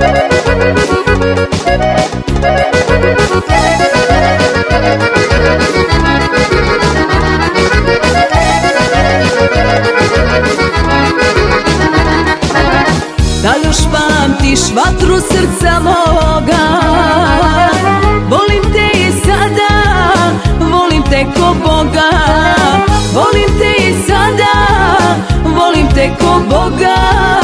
Da još pamtiš vatru srca moga, volim te i sada, volim te ko Boga. Volim te i sada, volim te ko Boga.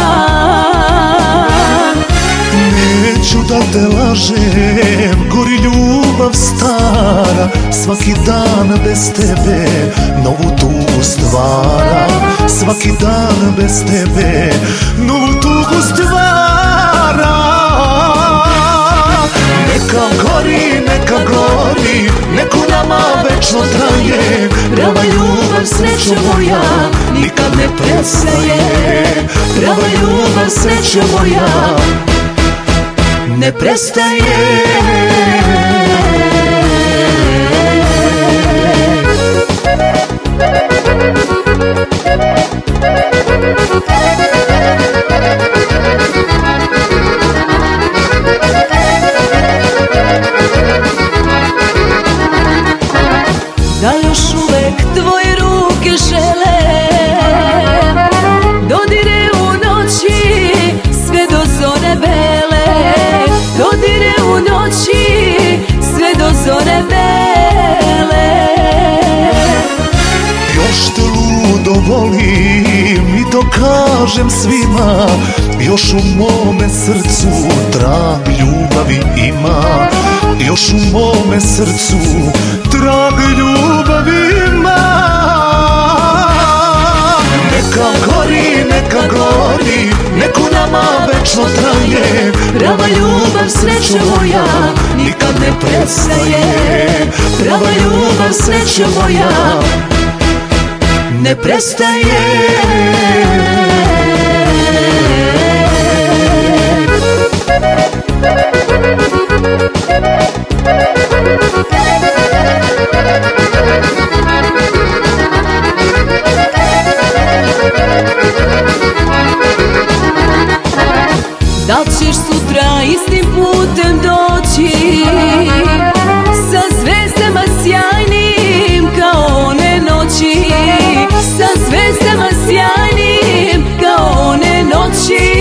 Neću da te lažem, gori ljubav stara, svaki dan bez tebe novu tugu stvara. Svaki dan bez tebe novu tugu stvara. Neka gori, neko nama večno traje. Prava ljubav, srećo moja, nikad ne prestaje. Prava ljubav, srećo moja, ne prestaje. Da još uvek tvoje ruke žele dodire u noći sve do zore bele. Dodire u noći sve do zore bele. Još te ludo volim i to kažem svima, još u mome srcu trag ljubavi ima. Još u mome srcu trag ljubavi ima. Neka gori, neko nama večno traje. Prava ljubav, srećo moja, nikad ne prestaje. Prava ljubav, srećo moja, ne prestaje. Da ćeš sutra istim putem doći sa zvezdama sjajnim kao one noći. Sa zvezdama sjajnim kao one noći.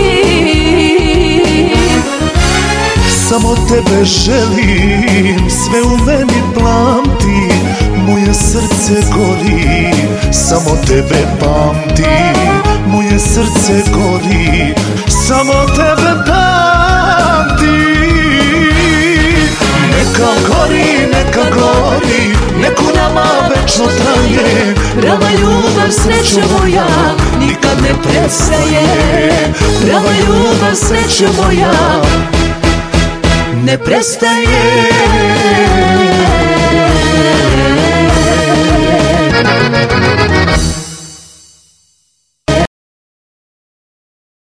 Samo tebe želim, sve u meni plamti, moje srce gori, samo tebe pamti. Moje srce gori, samo tebe pamti. Neka gori, neko nama večno traje. Prava ljubav, srećo moja, nikad ne prestaje. Prava ljubav, srećo moja, ne prestaje.